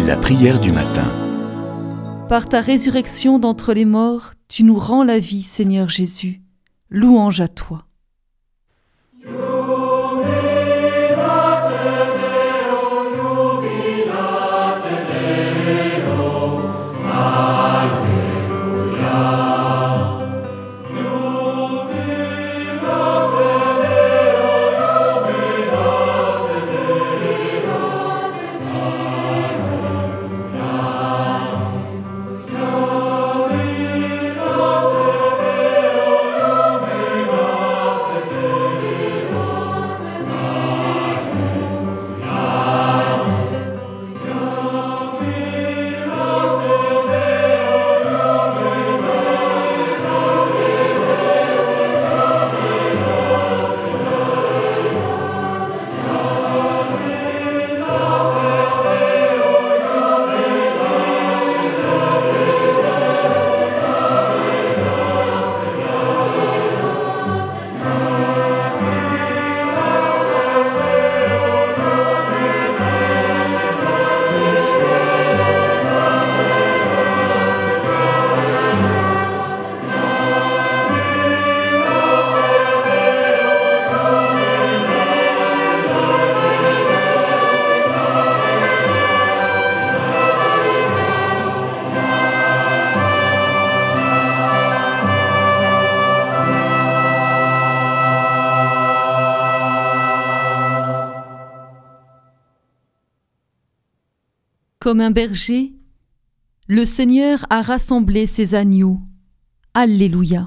La prière du matin. Par ta résurrection d'entre les morts, tu nous rends la vie, Seigneur Jésus. Louange à toi. Comme un berger, le Seigneur a rassemblé ses agneaux. Alléluia.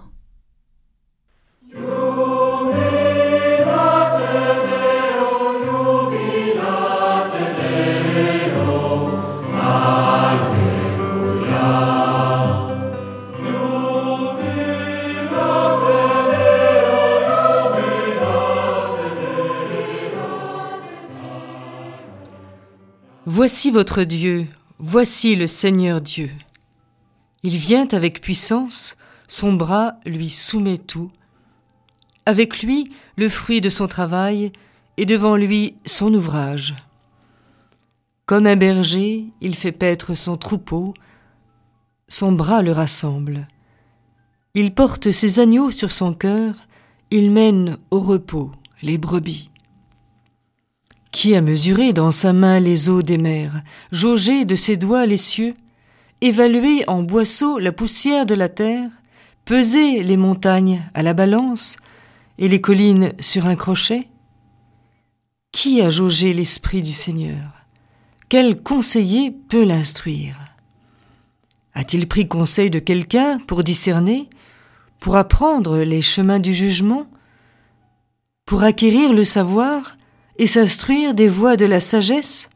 Voici votre Dieu, voici le Seigneur Dieu. Il vient avec puissance, son bras lui soumet tout. Avec lui, le fruit de son travail, et devant lui, son ouvrage. Comme un berger, il fait paître son troupeau, son bras le rassemble. Il porte ses agneaux sur son cœur, il mène au repos les brebis. Qui a mesuré dans sa main les eaux des mers, jaugé de ses doigts les cieux, évalué en boisseau la poussière de la terre, pesé les montagnes à la balance et les collines sur un crochet? Qui a jaugé l'esprit du Seigneur? Quel conseiller peut l'instruire? A-t-il pris conseil de quelqu'un pour discerner, pour apprendre les chemins du jugement, pour acquérir le savoir et s'instruire des voies de la sagesse?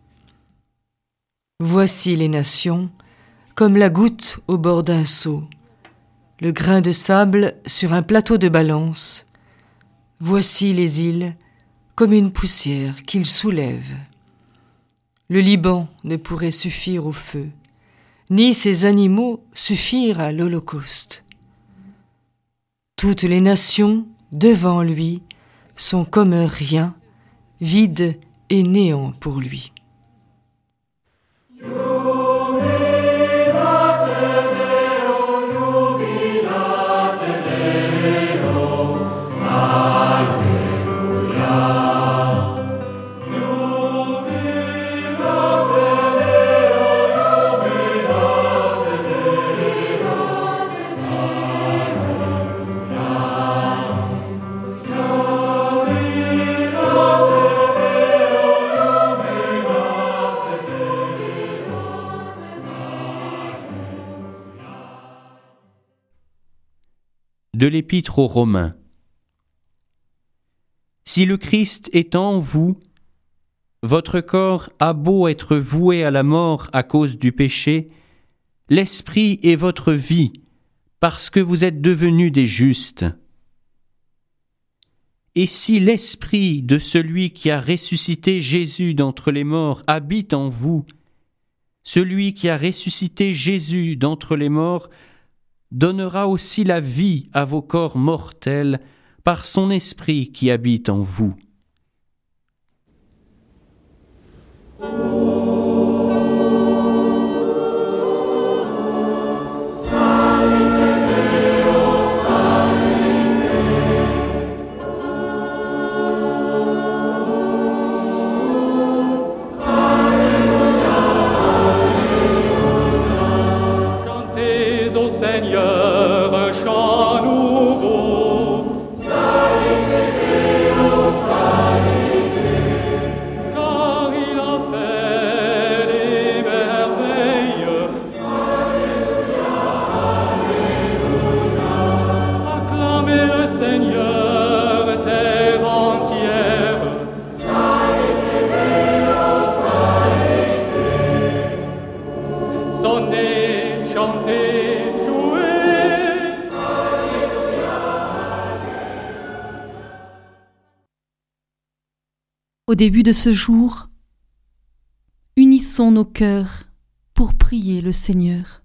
Voici les nations, comme la goutte au bord d'un seau, le grain de sable sur un plateau de balance. Voici les îles, comme une poussière qu'il soulève. Le Liban ne pourrait suffire au feu, ni ses animaux suffire à l'holocauste. Toutes les nations, devant lui, sont comme un rien, vide et néant pour lui. De l'Épître aux Romains. Si le Christ est en vous, votre corps a beau être voué à la mort à cause du péché, l'esprit est votre vie, parce que vous êtes devenus des justes. Et si l'esprit de celui qui a ressuscité Jésus d'entre les morts habite en vous, celui qui a ressuscité Jésus d'entre les morts donnera aussi la vie à vos corps mortels par son esprit qui habite en vous. Au début de ce jour, unissons nos cœurs pour prier le Seigneur.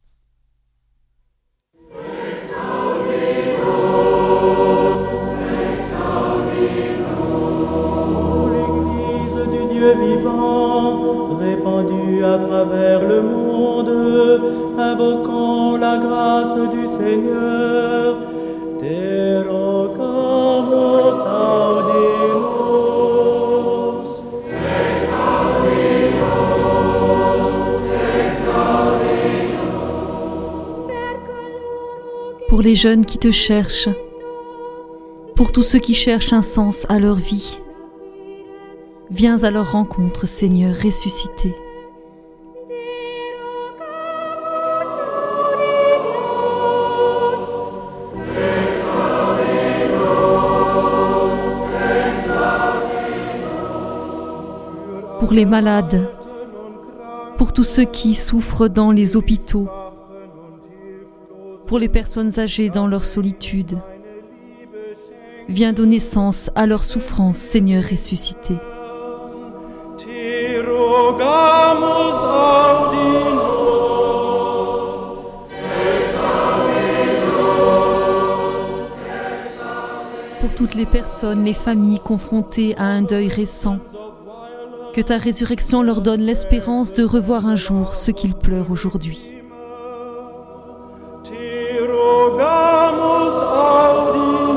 L'Église du Dieu vivant, répandue à travers le monde, invoquons la grâce du Seigneur. Te rogamos, audimus. Pour les jeunes qui te cherchent, pour tous ceux qui cherchent un sens à leur vie, viens à leur rencontre, Seigneur ressuscité. Pour les malades, pour tous ceux qui souffrent dans les hôpitaux, pour les personnes âgées dans leur solitude, viens donner sens à leur souffrance, Seigneur ressuscité. Te rogamos, audimus. Pour toutes les personnes, les familles confrontées à un deuil récent, que ta résurrection leur donne l'espérance de revoir un jour ce qu'ils pleurent aujourd'hui. Te rogamos, audimus.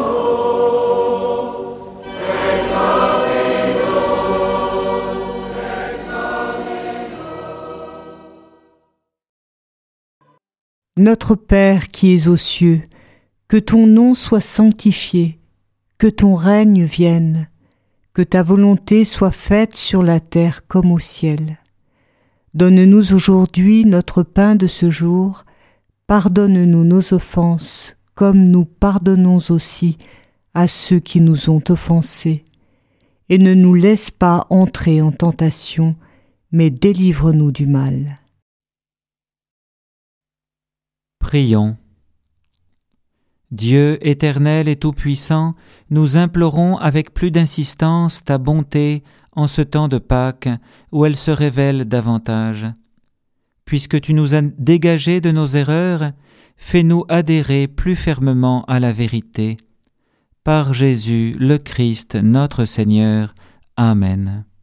Notre Père qui es aux cieux, que ton nom soit sanctifié, que ton règne vienne, que ta volonté soit faite sur la terre comme au ciel. Donne-nous aujourd'hui notre pain de ce jour, pardonne-nous nos offenses, comme nous pardonnons aussi à ceux qui nous ont offensés. Et ne nous laisse pas entrer en tentation, mais délivre-nous du mal. Prions. Dieu éternel et tout-puissant, nous implorons avec plus d'insistance ta bonté en ce temps de Pâques où elle se révèle davantage. Puisque tu nous as dégagés de nos erreurs, fais-nous adhérer plus fermement à la vérité. Par Jésus le Christ notre Seigneur. Amen.